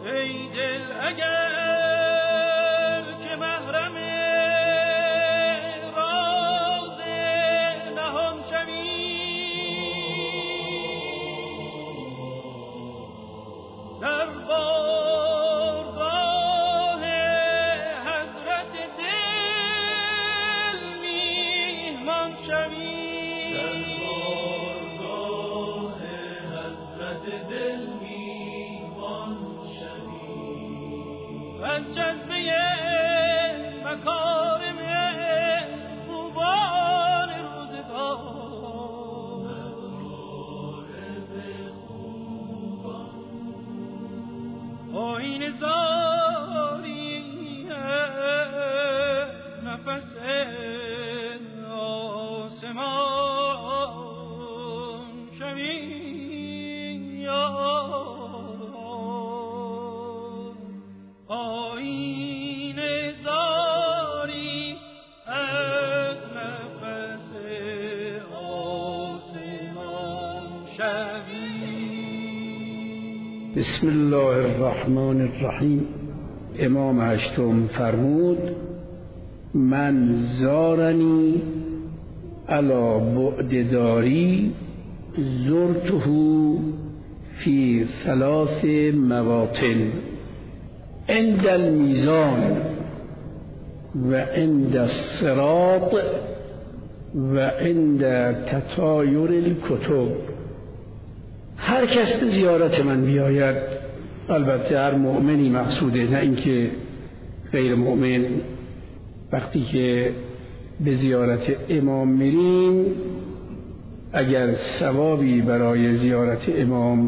ای دل اگر که محرم راز نهان شوی، در بارگاه حضرت دل میهمان شوی، در بارگاه حضرت دل میهمان شوی، از جذبه مکارم خوبان روزگار، آیین زاری از نفس آسمان شوی، آیین زاری از نفس آسمان شوی. بسم الله الرحمن الرحیم. امام هشتم فرمود من زارنی علی بعد داری زرته فی ثلاث مواطن، عند المیزان و عند الصراط و عند تطایر الکتب. هر کس به زیارت من بیاید، البته هر مؤمنی مقصوده، نه اینکه غیر مؤمن. وقتی که به زیارت امام میریم، اگر ثوابی برای زیارت امام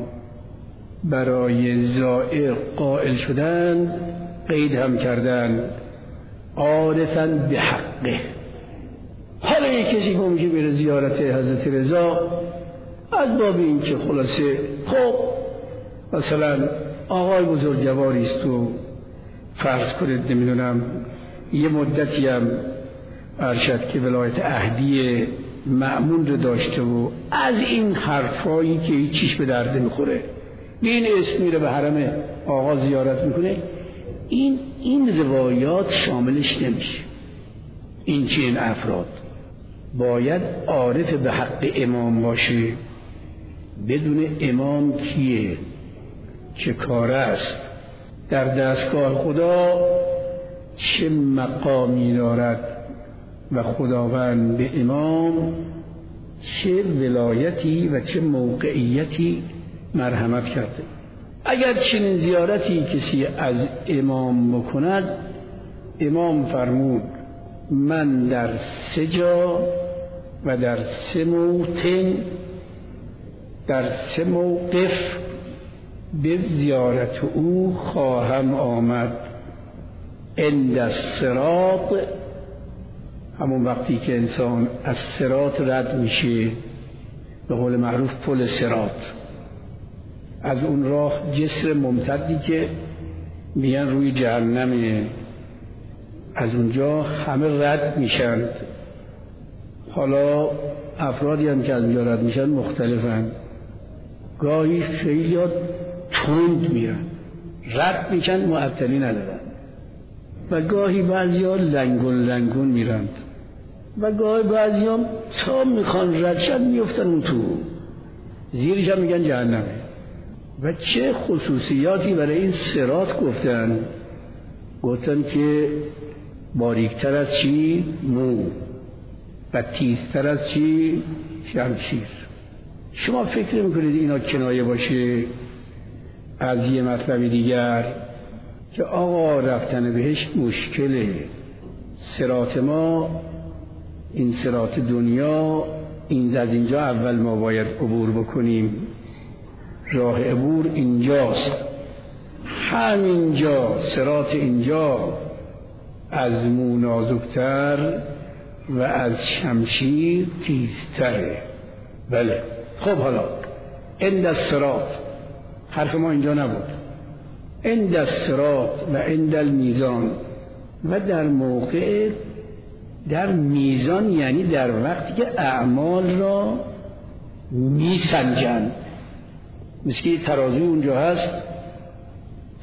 برای زائر قائل شدن، قید هم کردن عارفاً بحقه. حالا یک کسی که میشه بره زیارت حضرت رضا از باب این که خلاصه خب مثلا آقای بزرگواری است و فرض کنید نمیدونم یه مدتی هم ارشد که ولایت عهدی مأمون رو داشته و از این حرفایی که هیچیش به درد نمیخوره به این اسم میره به حرم آقا زیارت میکنه، این روایات شاملش نمیشه. این چه این افراد باید عارف به حق امام باشه، بدون امام کیه، چه کار است، در دستگاه خدا چه مقامی دارد و خداوند به امام چه ولایتی و چه موقعیتی مرحمت کرده. اگر چنین زیارتی کسی از امام بکند، امام فرمود من در 3 جا و در 3 موطن، در 3 موقف به زیارت او خواهم آمد. عند الصراط، همون وقتی که انسان از صراط رد میشه، به قول معروف پل صراط، از اون راه جسر ممتدی که میان روی جهنمه، از اونجا همه رد میشند. حالا افرادی هم که از اونجا رد میشن مختلفن، گاهی خیلی تند میرن رد میشن معطلی ندارن، و گاهی بعضی ها لنگون میرند، و گاهی بعضی ها تا میخوان رد شد میفتن اون تو، زیرش هم میگن جهنمه. و چه خصوصیاتی برای این صراط گفتن که باریکتر از چی؟ مو، و تیزتر از چی؟ شمشیر. شما فکر میکنید اینا کنایه باشه از یه مطلب دیگر که آقا رفتن بهشت مشکله، صراط ما این صراط دنیا این از اینجا اول ما باید عبور بکنیم، راه عبور اینجاست، همینجا صراط اینجا از مو نازکتر و از شمشیر تیزتره. بله خب حالا عند الصراط، حرف ما اینجا نبود، عند الصراط و عند المیزان، و در موقع در میزان یعنی در وقتی که اعمال را میسنجند، مثل که ترازو اونجا هست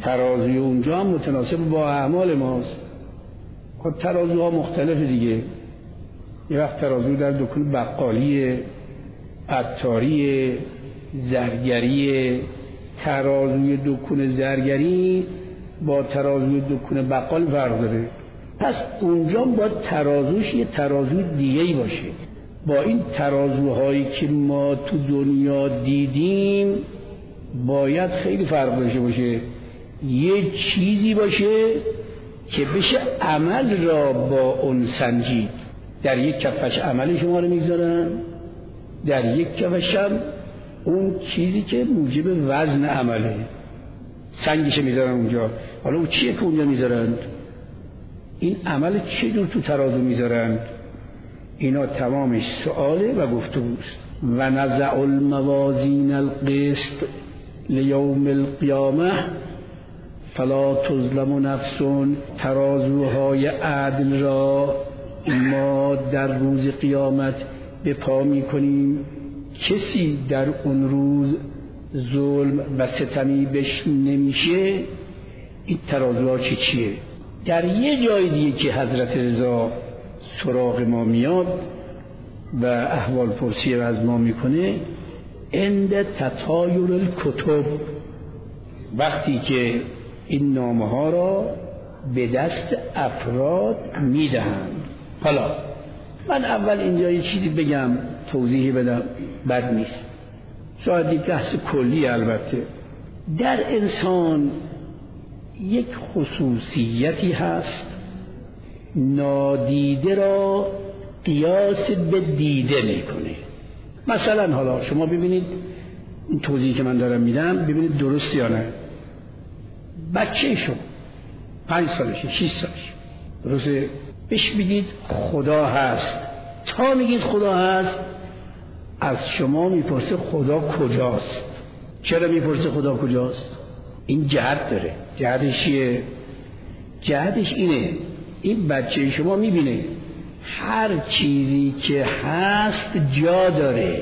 ترازوی اونجا هم متناسب با اعمال ماست. خب ترازوها مختلف دیگه. یه وقت ترازو در دکان بقالیه، عطاریه، زرگریه. ترازوی دکان زرگری با ترازوی دکان بقال فرق داره. پس اونجا با ترازوش یه ترازوی دیگه‌ای باشه. با این ترازوهایی که ما تو دنیا دیدیم باید خیلی فرق داشته باشه. یه چیزی باشه که بشه عمل را با اون سنجید. در یک کفش عمل شما رو میذارن، در یک کفش هم اون چیزی که موجب وزن عمله سنگش میذارن اونجا. حالا اون چیه که اونجا میذارن؟ این عمل چه جور تو ترازو میذارن؟ اینا تمامش سؤاله و گفتگوست. و نزع الموازین القسط لیوم القیامه فلا تظلم نفس. ترازوهای عدل را ما در روز قیامت به پا میکنیم، کسی در اون روز ظلم و ستمی بهش نمیشه. این ترازوها چیه؟ در یه جای دیگه که حضرت رضا سراغ ما میاد و احوال پرسی از ما میکنه، عند تطایر الکتب، وقتی که این نامه ها را به دست افراد میدهند. حالا من اول اینجا یه چیزی بگم، توضیحی بدم، بد نیست. شاید یک بحث کلی البته. در انسان یک خصوصیتی هست، نادیده را قیاس به دیده میکنه. مثلا حالا شما ببینید این توضیحی که من دارم میدم، ببینید درست یا نه. بچه شما 5 سالشه 6 سالشه، درسته؟ بهش بگید خدا هست. تا میگید خدا هست از شما میپرسه خدا کجاست. چرا میپرسه خدا کجاست؟ این جهت داره. جهتش چیه؟ جهتش اینه، این بچه شما میبینه هر چیزی که هست جا داره.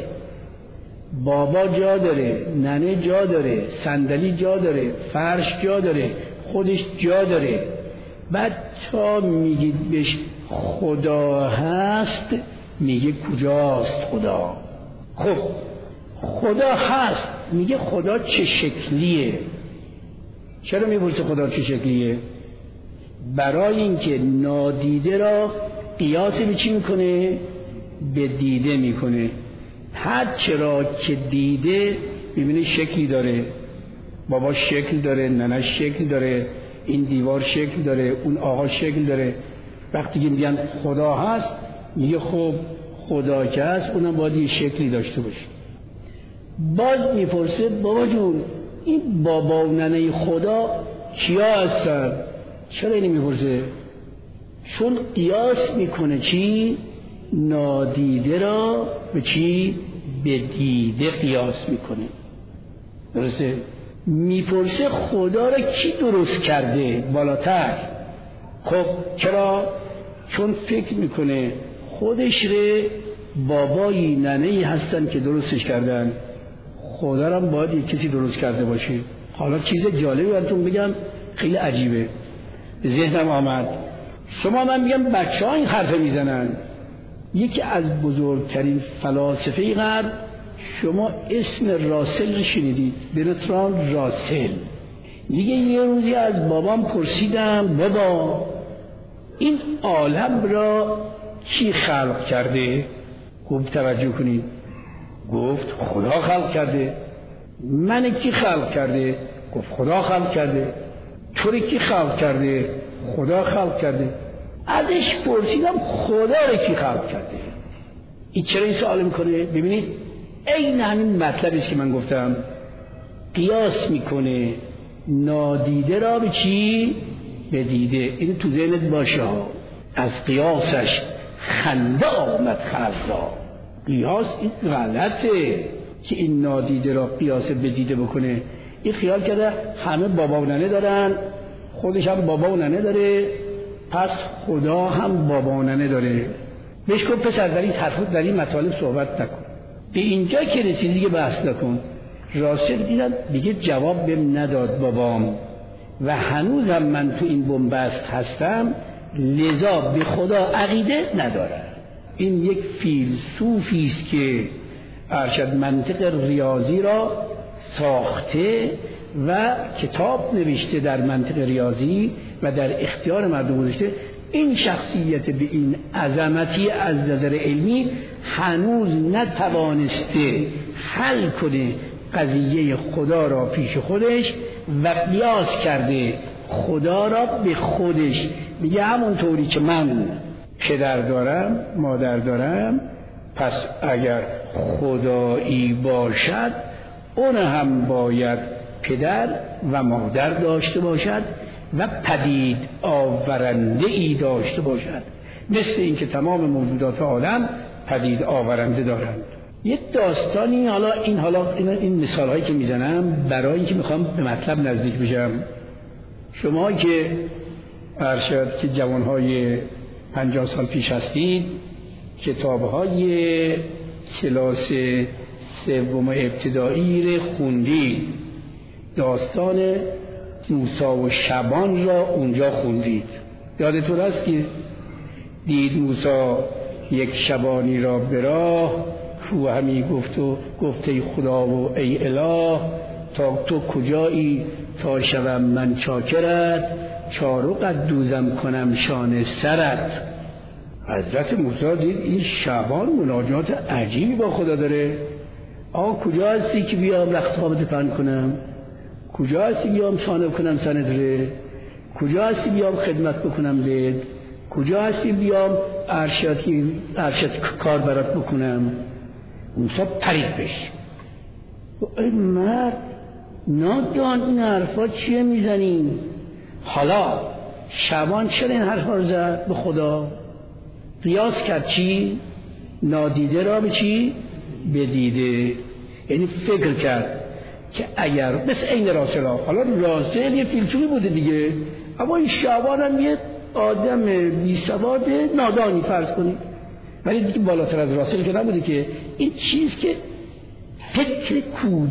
بابا جا داره، ننه جا داره، صندلی جا داره، فرش جا داره، خودش جا داره. بعد تا میگید بهش خدا هست میگه کجاست خدا؟ خب خدا هست، میگه خدا چه شکلیه؟ چرا میپرسه خدا چه شکلیه؟ برای اینکه نادیده را قیاس به چی میکنه؟ به دیده میکنه. هر چرا که دیده میبینه شکلی داره، بابا شکل داره، ننه شکل داره، این دیوار شکل داره، اون آقا شکل داره. وقتی که میگن خدا هست میگه خب خدا که هست اونم باید یه شکلی داشته باشه. باز میپرسه بابا جون این بابا و ننه خدا کیا هستن؟ چرا اینو میپرسه؟ چون قیاس میکنه چی؟ نادیده را به چی؟ به دیده قیاس میکنه. درسته؟ میپرسه خدا را کی درست کرده بالاتر؟ خب چرا؟ چون فکر میکنه خودش ره بابایی ننهی هستن که درستش کردن، خدا را باید یک کسی درست کرده باشه. حالا چیز جالبی براتون بگم، خیلی عجیبه، به ذهنم آمد. شما من میگم بچه ها این حرف میزنن. یکی از بزرگترین فلاسفه غرب، شما اسم راسل رو شنیدید؟ برتراند راسل. میگه یه روزی از بابام پرسیدم بابا این عالم را کی خلق کرده؟ خوب توجه کنید. گفت خدا خلق کرده. من کی خلق کرده؟ گفت خدا خلق کرده. تو رو کی خلق کرده؟ خدا خلق کرده. ازش پرسیدم خدا رو کی خلق کرده؟ این چرا این سوال میکنه؟ ببینید این همین مطلبیست که من گفتم، قیاس میکنه نادیده را به چی؟ به دیده. این تو ذهنت باشه، از قیاسش خنده آمد خلق را. قیاس این غلطه که این نادیده را قیاس به دیده بکنه. این خیال کرده همه بابا و ننه دارن، خودش هم بابا و ننه داره، پس خدا هم بابا و ننه داره. بهش گفت پسر در این حرف در این مطالب صحبت نکن، به اینجا که رسیدی دیگه بحث نکن. راسل دیدم دیگه جواب بهم نداد بابام، و هنوزم من تو این بنبست هستم، لذا به خدا عقیده ندارم. این یک فیلسوفی است که ارشد منطق ریاضی را ساخته و کتاب نوشته در منطق ریاضی و در اختیار مردم گذاشته. این شخصیت به این عظمتی از نظر علمی هنوز نتوانسته حل کنه قضیه خدا را پیش خودش و قیاس کرده خدا را به خودش. میگه همونطوری که من پدر دارم مادر دارم، پس اگر خدایی باشد اون هم باید پدر و مادر داشته باشد و پدید آورنده ای داشته باشد، مثل اینکه تمام موجودات عالم پدید آورنده دارند. یه داستانی، حالا این مثال هایی که میزنم برای اینکه میخوام به مطلب نزدیک بشم. شما که ارشد که جوانهای 50 سال پیش هستید، کتاب‌های کلاس سوم ابتدایی رو خوندید، داستان موسی و شبان را اونجا خوندید. یادتون هست که دید موسی یک شبانی را به راه، کو همی گفت ای خدا و ای اله، تا تو کجایی تا شوم من چاکرت، چارقت دوزم کنم شانه سرت. حضرت موسی دید این شبان مناجات عجیبی با خدا داره. کجا هستی که بیام رخت خوابت پهن کنم؟ کجا هستی بیام شانه کنم سنت ره؟ کجا هستی بیام خدمت بکنم بهت؟ کجا هستی بیام ارشد کار برات بکنم؟ موسی پرید بش. ای مرد نادان، این حرفا چیه میزنین؟ حالا شبان چرا این حرفا رو زد به خدا؟ قیاس کرد چی؟ نادیده را به چی؟ به دیده. یعنی فکر کرد که اگر مثل این راسل ها، حالا راسل یه فیلسوفی بوده دیگه، اما این شبان هم یه آدم بی سواد نادانی فرض کنید، ولی دیگه بالاتر از راسل که نبوده که این چیز که فکر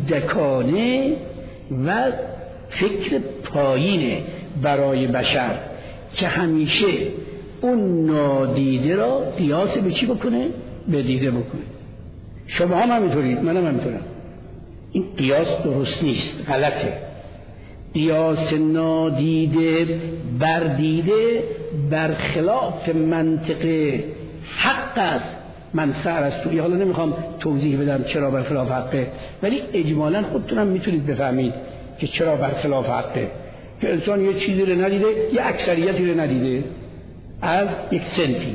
کودکانه و فکر پایینه برای بشر که همیشه اون نادیده را قیاس به چی بکنه؟ به دیده بکنه. شما هم همینطورید، منم همینطورم. این قیاس درست نیست، غلطه. قیاس نادیده بر دیده برخلاف منطق حق است. من سرستویی، حالا نمیخوام توضیح بدم چرا برخلاف حقه، ولی اجمالا خودتونم میتونید بفهمید که چرا برخلاف حقه. که انسان یه چیزی رو ندیده، یه اکثریتی رو ندیده از یک سنفی.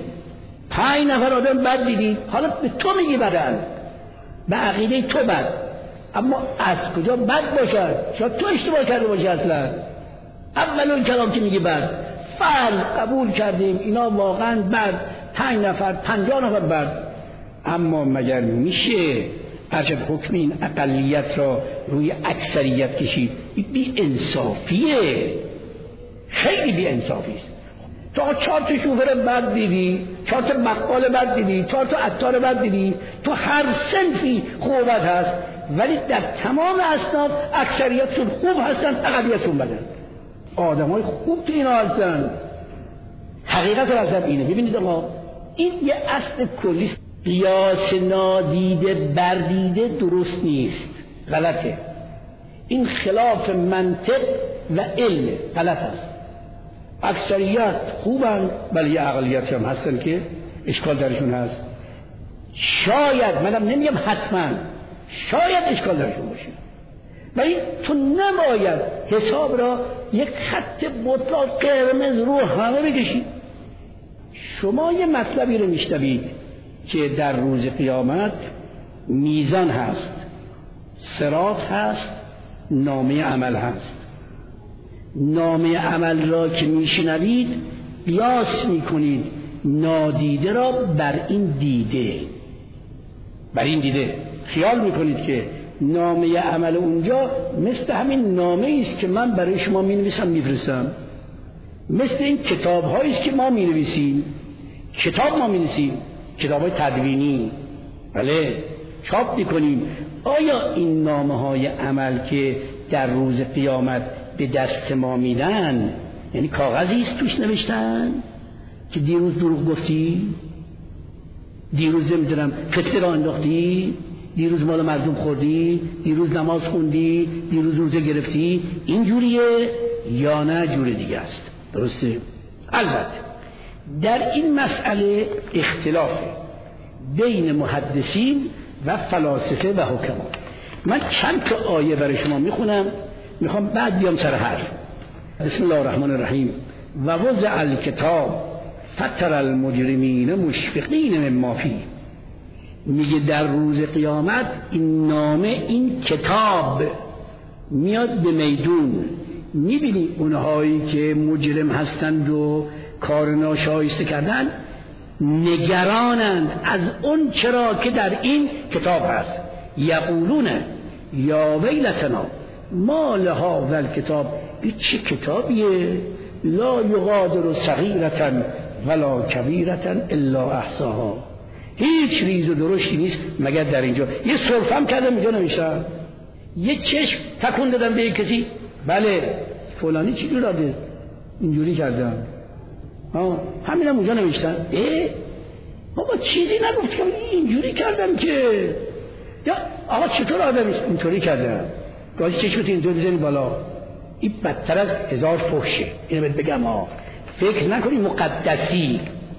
5 نفر آدم بد دیدید، حالا به تو میگی بدن، به عقیده تو بد، اما از کجا بد باشد؟ شاید تو اشتباه کرده باشی. اصلا اول اون کلام که میگی بد، فرض قبول کردیم اینا واقعا بد، 5 نفر 50 نفر بد، اما مگر میشه ارشد حکم این اقلیت را روی اکثریت کشید؟ این بی انصافیه، خیلی بی انصافی است. تو 4 تا شوفر بد دیدی، 4 تا بقال بد دیدی، 4 تا عطار بد دیدی، تو هر صنفی خوبت هست، ولی در تمام اصناف اکثریتشون خوب هستن، اقلیتشون بدن. آدمای خوب تو اینا هستن. حقیقت راست اینه. ببینید آقا، این یه اصل کلی است. قیاس نادیده بردیده درست نیست، غلطه. این خلاف منطق و علم، غلط است. اکثریت خوبن، ولی اقلیت هم هستن که اشکال درشون هست. شاید، منم نمیگم حتما، شاید اشکال درشون باشه، ولی تو نباید حساب را یک خط مطلق قرمز رو همه بکشید. شما یه مطلبی رو میشنوید که در روز قیامت میزان هست، صراط هست، نامه عمل هست. نامه عمل را که میشنوید قیاس میکنید نادیده را بر این دیده، بر این دیده خیال میکنید که نامه عمل اونجا مثل همین نامه است که من برای شما مینویسم میفرستم، مثل این کتاب هایی است که ما مینویسیم. کتاب ما مینویسیم، کتاب های تدوینی، بله، چاپ میکنیم. آیا این نامه های عمل که در روز قیامت به دست ما میدن، یعنی کاغذی است توش نوشتن که دیروز دروغ گفتی، دیروز نمیدونم فتنه را انداختی، دیروز مال مردم خوردی، دیروز نماز خوندی، دیروز روزه گرفتی. این جوریه یا نه جور دیگه است؟ درسته؟ البته در این مسئله اختلافه بین محدثین و فلاسفه و حکما. من چند تا آیه برای شما میخوام بعد بیام سر حرف. بسم الله الرحمن الرحیم. و وضع الکتاب فتر المجرمین مشفقین مما فیه. میگه در روز قیامت این نامه، این کتاب میاد به میدون، میبینی اونهایی که مجرم هستند و کار ناشایسته کردن نگرانند از اون چرا که در این کتاب هست. یقولون یا ویلتنا ما لها والکتاب، این چه کتابیه؟ لا یغادر صغیرة ولا کبیرة الا احصاها. هیچ ریز و درشتی نیست مگر در اینجا. یه سرفم کردم اینجا نوشتم، یه چشم تکون دادم به کسی، بله فلانی چی داده اینجوری کردم، همینم اونجا نوشتم. بابا چیزی نگفت که اینجوری کردم که، یا آقا چطور آدم اینطوری کردم، گاهی چشمت اینطوری بزنی بالا. این بدتر از 1000 فحشه. اینو بهت بگم فکر نکنی مقدسی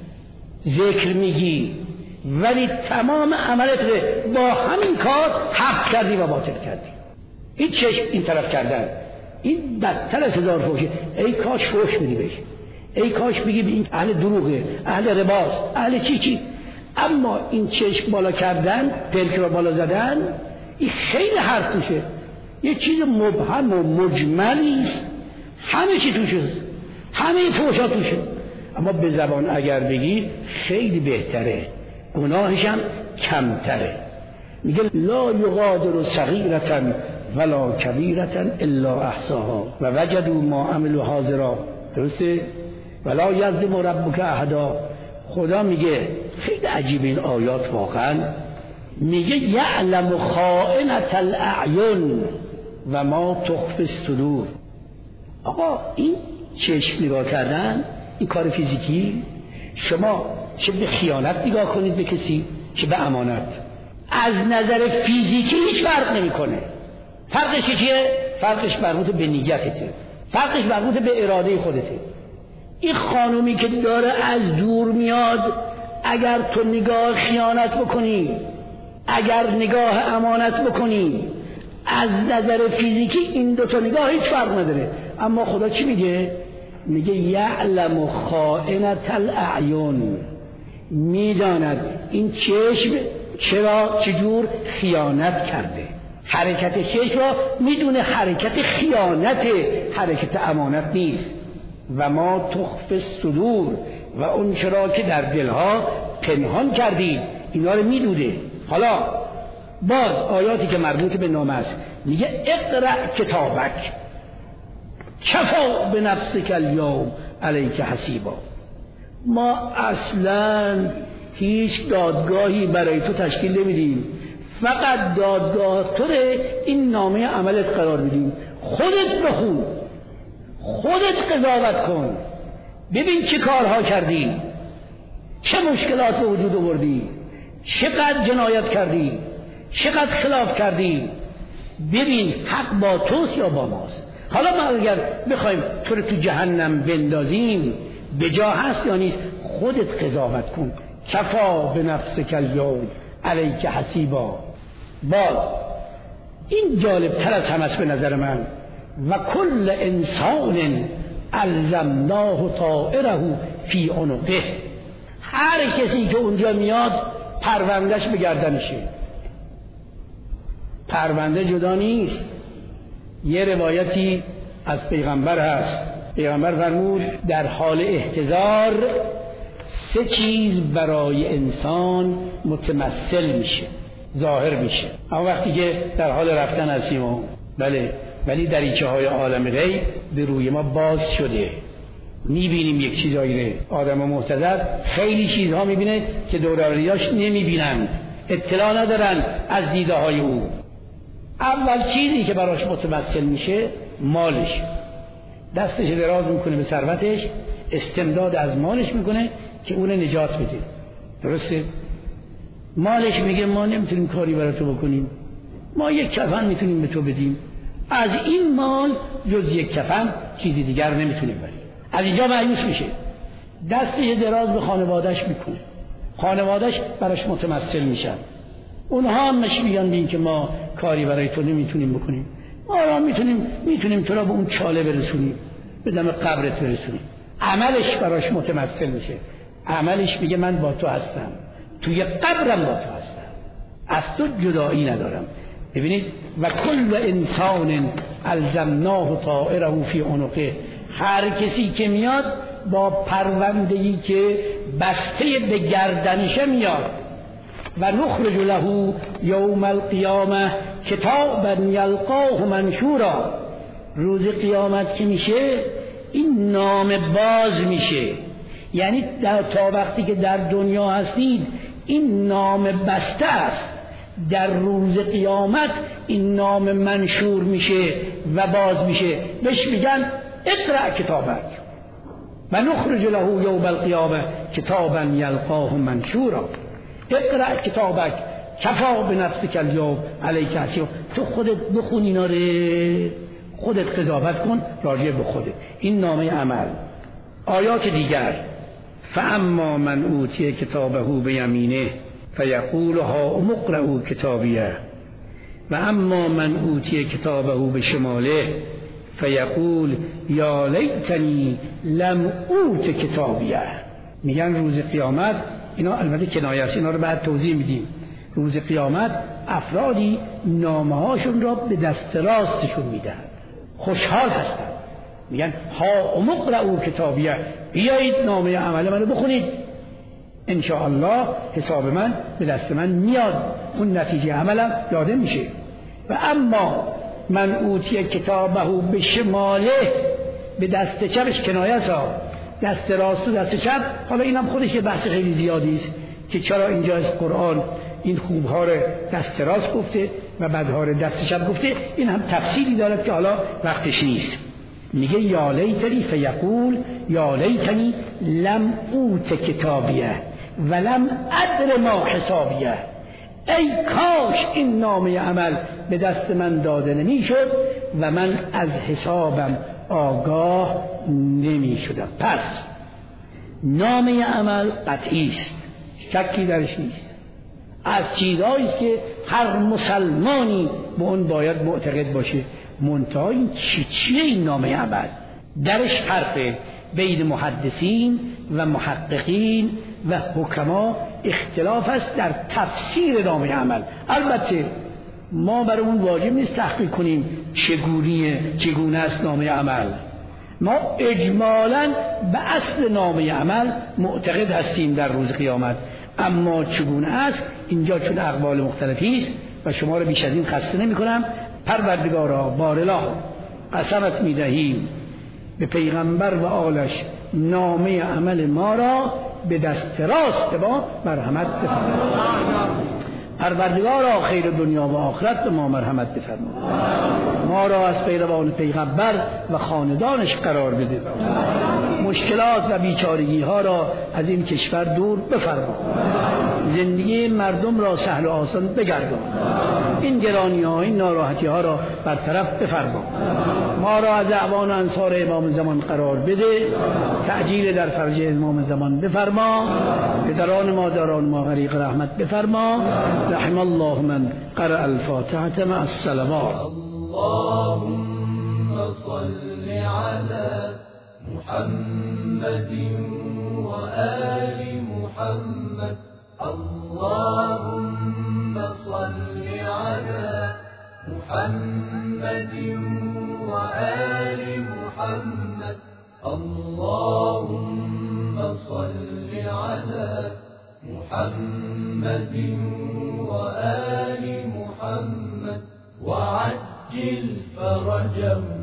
ذکر میگی ولی تمام عملت با همین کار حق کردی و باطل کردی. این چشم این طرف کردن این بدتر از 1000 فحشه. ای کاش فحش میدی بهش، ای کاش بگی این اهل دروغه، اهل رباست، اهل چی. اما این چشم بالا کردن، پلک را بالا زدن، این خیلی حرف توشه. یه چیز مبهم و مجملی است، همه چی توشه، همه فحشا توشه. اما به زبان اگر بگی خیلی بهتره، گناهش هم کمتره. میگه لا یغادر صغیرة ولا کبیرة الا احصاها و وجدوا ما عملوا حاضرا. درسته؟ ولا یظلم ربک احدا. خدا میگه خیلی عجیب این آیات واقعا. میگه یعلم خائنة الاعین و ما تخفی الصدور. آقا این چشم نگاه کردن، این کار فیزیکی، شما چه به خیانت نگاه کنید به کسی چه به امانت، از نظر فیزیکی هیچ فرق نمیکنه. فرقش چیه؟ فرقش مربوط به نیتته، فرقش مربوط به اراده خودته. این خانومی که داره از دور میاد، اگر تو نگاه خیانت بکنی، اگر نگاه امانت بکنی، از نظر فیزیکی این دوتا نگاه هیچ فرق نداره. اما خدا چی میگه؟ میگه یعلم خائنة الاعین، میداند این چشم چرا چجور خیانت کرده. حرکت چشم را میدونه حرکت خیانت، حرکت امانت نیست. و ما تخفی الصدور و اون چرا که در دلها پنهان کردید اینا رو میدونه. حالا باز آیاتی که مربوط به نامه است میگه اقرأ کتابک کفی بنفسک الیوم علیک حسیبا. ما اصلا هیچ دادگاهی برای تو تشکیل نمیدیم، فقط دادگاه تو این نامه عملت قرار میدیم. خودت بخون، خودت قضاوت کن، ببین چه کارها کردی، چه مشکلات به وجود آوردی، چقدر جنایت کردی، چقدر خلاف کردی. ببین حق با توست یا با ماست. حالا ما اگر بخوایم تو رو تو جهنم بندازیم به جا هست یا نیست؟ خودت قضاوت کن. کفا بنفسک الیوم علیک حسیبا. باز این جالب تر از همه است به نظر من. و کل انسان الزمناه طائره فی عنقه. هر کسی که اونجا میاد پروندهش به گردنشه. پرونده جدا نیست. یه روایتی از پیغمبر هست، پیغمبر فرمود در حال احتضار 3 چیز برای انسان متمثل میشه، ظاهر میشه. اما وقتی که در حال رفتن هستیم، بله، ولی دریچه های عالم غیب به روی ما باز شده، میبینیم یک چیزایی رو. آدم محتضر خیلی چیزها میبینه که دوروبریاش نمیبینن، اطلاع ندارن از دیده های او. اول چیزی که براش متمثل میشه مالش، دستش دراز میکنه به ثروتش، استمداد از مالش میکنه که اون نجات بده. درسته؟ مالش میگه ما نمیتونیم کاری برای تو بکنیم، ما یک کفن میتونیم به تو بدیم، از این مال جز یک کفن چیزی دیگر نمیتونیم بریم. از اینجا مایوس میشه، دستش دراز به خانوادهش میکنه، خانوادهش براش متمثل میشن، اونها هم میگن بین که ما کاری برای تو نمیتونیم بکنیم، ما را میتونیم تو را به اون چاله برسونیم، به دم قبرت برسونیم. عملش براش متمثل میشه، عملش میگه من با تو هستم، توی قبرم با تو هستم، از تو جدایی ندارم. ببینید و کل انسان الزمناه طائره فی عنقه، هر کسی که میاد با پرونده‌ای که بسته به گردنشه میاد. و نخرج له یوم القیامه کتابا یلقاه منشورا، روز قیامت که میشه این نام باز میشه، یعنی تا وقتی که در دنیا هستید این نام بسته است، در روز قیامت این نام منشور میشه و باز میشه، بهش میگن اقرأ کتابک و نخرج له یوم القیامه کتابا یلقاه منشورا. اقرأ کتابک کفا بنفسک الیوم علیک حسیبا، تو خودت بخون اینا رو، خودت قضاوت کن راجع به خودت. این نامه عمل. آیات دیگر فاما من اوتی کتابه بیمینه فیقول هاؤم اقرءوا کتابیه و اما من اوتی کتابه بشماله فیقول یا لیتنی لم اوت کتابیه. میگن روز قیامت، اینا البته کنایه است، اینا رو بعد توضیح میدیم. روز قیامت افرادی نامه‌هاشون را به دست راستشون میدن، خوشحال هستن، میگن هاؤم اقرءوا کتابیه، بیایید نامه عمل منو بخونید، ان شاء الله حساب من به دست من میاد، اون نتیجه عملم داده میشه. و اما من اوتی کتابه به شماله، به دست چپش کنایه است، دست راست و دست چپ. حالا اینم خودش یه بحث خیلی زیادی است که چرا اینجا از قرآن این خوبها رو دست راست گفته و بدها رو دست چپ گفته، این هم تفصیلی دارد که حالا وقتش نیست. میگه یا لیتنی فیقول یا لیتنی لم اوت کتابیه ولم ادر ما حسابیه، ای کاش این نامه عمل به دست من داده نمی شد و من از حسابم آگاه نمی شدم. پس نامه عمل قطعی است، شکی درش نیست، از چیزهایی است که هر مسلمانی به اون باید معتقد باشه. منتها این چیه این نامه عمل؟ درش حرفه، بین محدثین و محققین و حکما اختلاف است در تفسیر نامه عمل. البته ما برامون واجب نیست تحقیق کنیم چگونه است نامه عمل، ما اجمالاً به اصل نامه عمل معتقد هستیم در روز قیامت، اما چگونه است اینجا چون اقوال مختلفی است و شما رو بیش از این خسته نمی کنم. پروردگارا بارالله قسمت می دهیم به پیغمبر و آلش نامه عمل ما را به دست راست با مرحمت بفرما. پروردگارا خیر دنیا و آخرت به ما مرحمت بفرما، ما را از پیروان پیغمبر و خاندانش قرار بده، مشکلات و بیچارگی ها را از این کشور دور بفرما، زندگی مردم را سهل و آسان بگردان، این گرانی ها این ناراحتی ها را برطرف بفرما، ما را از اعوان و انصار امام زمان قرار بده، تعجیل در فرج امام زمان بفرما، پدران مادران ما غریق رحمت بفرما. رحم الله من قرأ الفاتحة مع الصلوات. اللهم صل على محمد وآل محمد. اللهم صل على محمد وآل محمد. اللهم صل على محمد وآل محمد وعجل فرجهم